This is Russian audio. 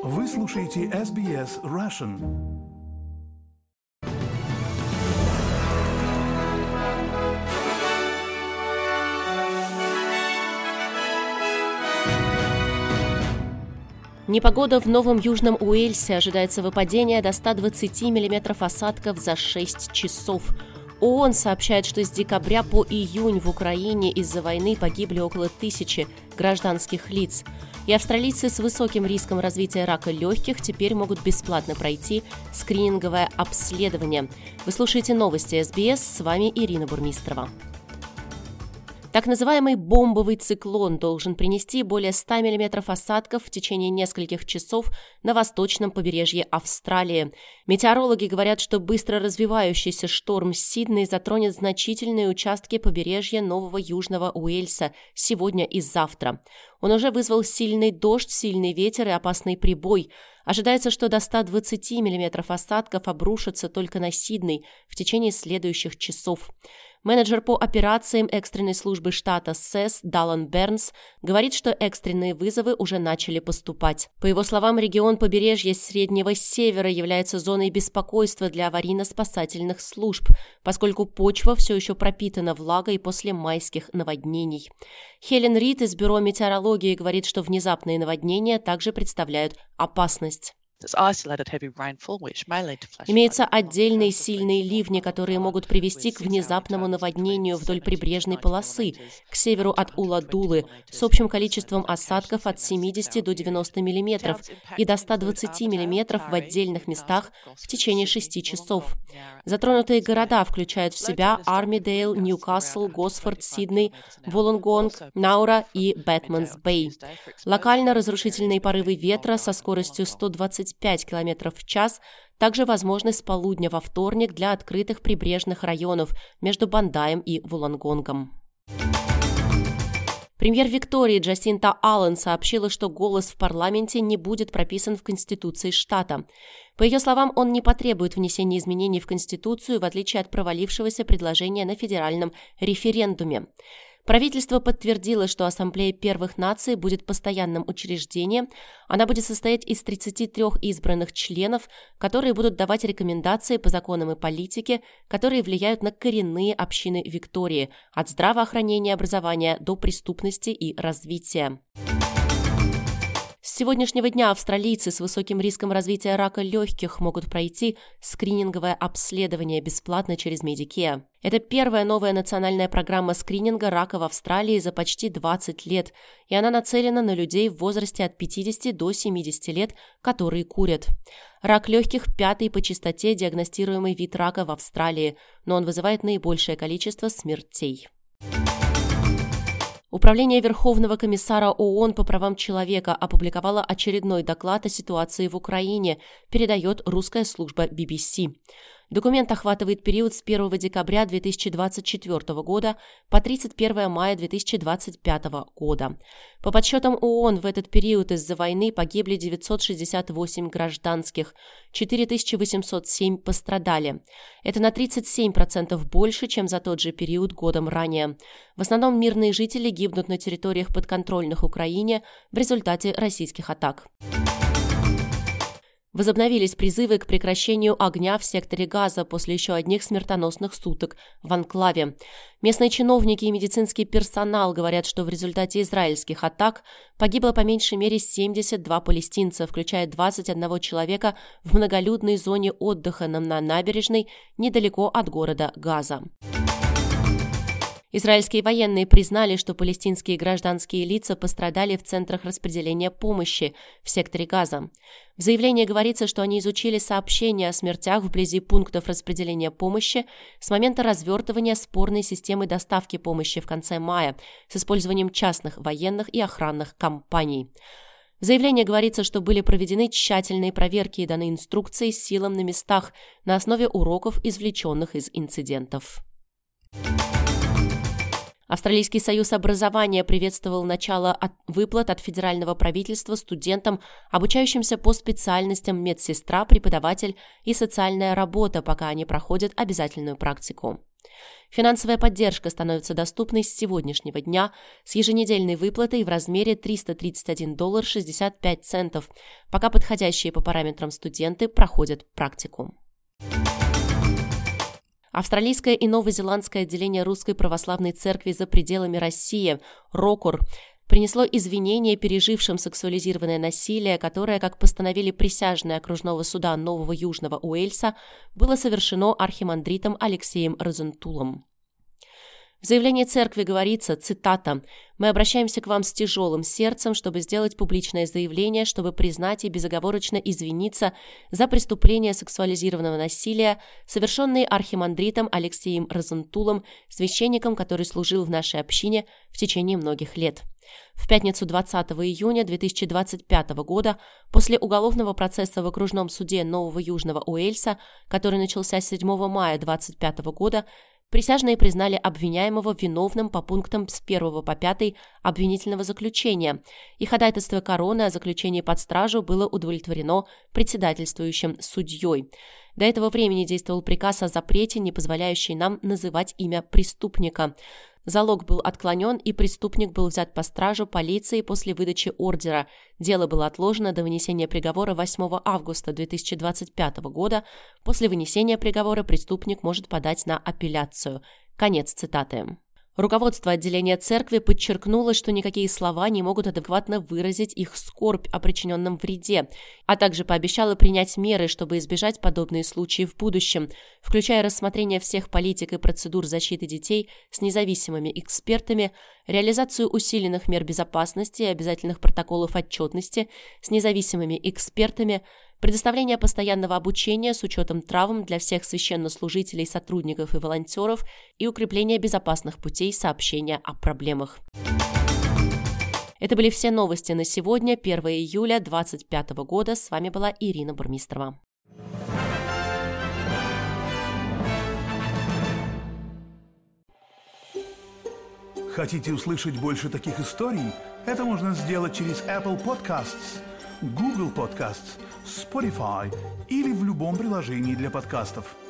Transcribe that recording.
Вы слушаете SBS Russian. Непогода в Новом Южном Уэльсе. Ожидается выпадение до 120 мм осадков за 6 часов. ООН сообщает, что с декабря по июнь в Украине из-за войны погибли около 1000 гражданских лиц. И австралийцы с высоким риском развития рака легких теперь могут бесплатно пройти скрининговое обследование. Вы слушаете новости СБС, с вами Ирина Бурмистрова. Так называемый бомбовый циклон должен принести более 100 мм осадков в течение нескольких часов на восточном побережье Австралии. Метеорологи говорят, что быстро развивающийся шторм Сидней затронет значительные участки побережья Нового Южного Уэльса сегодня и завтра. Он уже вызвал сильный дождь, сильный ветер и опасный прибой. Ожидается, что до 120 мм осадков обрушатся только на Сидней в течение следующих часов. Менеджер по операциям экстренной службы штата СЭС Даллан Бернс говорит, что экстренные вызовы уже начали поступать. По его словам, регион побережья Среднего Севера является зоной беспокойства для аварийно-спасательных служб, поскольку почва все еще пропитана влагой после майских наводнений. Хелен Рид из Бюро метеорологии говорит, что внезапные наводнения также представляют опасность. Имеются отдельные сильные ливни, которые могут привести к внезапному наводнению вдоль прибрежной полосы, к северу от Уладулы, с общим количеством осадков от 70 до 90 мм и до 120 мм в отдельных местах в течение 6 часов. Затронутые города включают в себя Армидейл, Ньюкасл, Госфорд, Сидней, Волонгонг, Наура и Бэтманс-Бэй. Локально разрушительные порывы ветра со скоростью 125 км в час также возможны с полудня во вторник для открытых прибрежных районов между Бандаем и Волонгонгом. Премьер Виктории Джасинта Аллен сообщила, что голос в парламенте не будет прописан в Конституции штата. По ее словам, он не потребует внесения изменений в Конституцию, в отличие от провалившегося предложения на федеральном референдуме. Правительство подтвердило, что Ассамблея первых наций будет постоянным учреждением. Она будет состоять из 33 избранных членов, которые будут давать рекомендации по законам и политике, которые влияют на коренные общины Виктории, от здравоохранения и образования до преступности и развития. С сегодняшнего дня австралийцы с высоким риском развития рака легких могут пройти скрининговое обследование бесплатно через Medicare. Это первая новая национальная программа скрининга рака в Австралии за почти 20 лет, и она нацелена на людей в возрасте от 50 до 70 лет, которые курят. Рак легких – 5-й по частоте диагностируемый вид рака в Австралии, но он вызывает наибольшее количество смертей. Управление Верховного комиссара ООН по правам человека опубликовало очередной доклад о ситуации в Украине, передает русская служба BBC. Документ охватывает период с 1 декабря 2024 года по 31 мая 2025 года. По подсчетам ООН, в этот период из-за войны погибли 968 гражданских, 4807 пострадали. Это на 37% больше, чем за тот же период годом ранее. В основном мирные жители гибнут на территориях, подконтрольных Украине, в результате российских атак. Возобновились призывы к прекращению огня в секторе Газа после еще одних смертоносных суток в анклаве. Местные чиновники и медицинский персонал говорят, что в результате израильских атак погибло по меньшей мере 72 палестинца, включая 21 человека в многолюдной зоне отдыха на набережной недалеко от города Газа. Израильские военные признали, что палестинские гражданские лица пострадали в центрах распределения помощи в секторе Газа. В заявлении говорится, что они изучили сообщения о смертях вблизи пунктов распределения помощи с момента развертывания спорной системы доставки помощи в конце мая с использованием частных военных и охранных компаний. В заявлении говорится, что были проведены тщательные проверки и даны инструкции силам на местах на основе уроков, извлеченных из инцидентов. Австралийский союз образования приветствовал начало выплат от федерального правительства студентам, обучающимся по специальностям медсестра, преподаватель и социальная работа, пока они проходят обязательную практику. Финансовая поддержка становится доступной с сегодняшнего дня с еженедельной выплатой в размере $331.65, пока подходящие по параметрам студенты проходят практику. Австралийское и новозеландское отделение Русской Православной Церкви за пределами России, РОКУР, принесло извинения пережившим сексуализированное насилие, которое, как постановили присяжные окружного суда Нового Южного Уэльса, было совершено архимандритом Алексеем Розентулом. В заявлении церкви говорится, цитата, «Мы обращаемся к вам с тяжелым сердцем, чтобы сделать публичное заявление, чтобы признать и безоговорочно извиниться за преступления сексуализированного насилия, совершенные архимандритом Алексеем Розентулом, священником, который служил в нашей общине в течение многих лет». В пятницу 20 июня 2025 года, после уголовного процесса в окружном суде Нового Южного Уэльса, который начался 7 мая 2025 года, присяжные признали обвиняемого виновным по пунктам с 1 по 5 обвинительного заключения, и ходатайство короны о заключении под стражу было удовлетворено председательствующим судьей. До этого времени действовал приказ о запрете, не позволяющий нам называть имя преступника. Залог был отклонен, и преступник был взят по стражу полиции после выдачи ордера. Дело было отложено до вынесения приговора 8 августа 2025 года. После вынесения приговора преступник может подать на апелляцию. Конец цитаты. Руководство отделения церкви подчеркнуло, что никакие слова не могут адекватно выразить их скорбь о причиненном вреде, а также пообещало принять меры, чтобы избежать подобные случаи в будущем, включая рассмотрение всех политик и процедур защиты детей с независимыми экспертами, реализацию усиленных мер безопасности и обязательных протоколов отчетности с независимыми экспертами, предоставление постоянного обучения с учетом травм для всех священнослужителей, сотрудников и волонтеров и укрепление безопасных путей сообщения о проблемах. Это были все новости на сегодня, 1 июля 2025 года. С вами была Ирина Бурмистрова. Хотите услышать больше таких историй? Это можно сделать через Apple Podcasts, Google Podcasts, Spotify или в любом приложении для подкастов.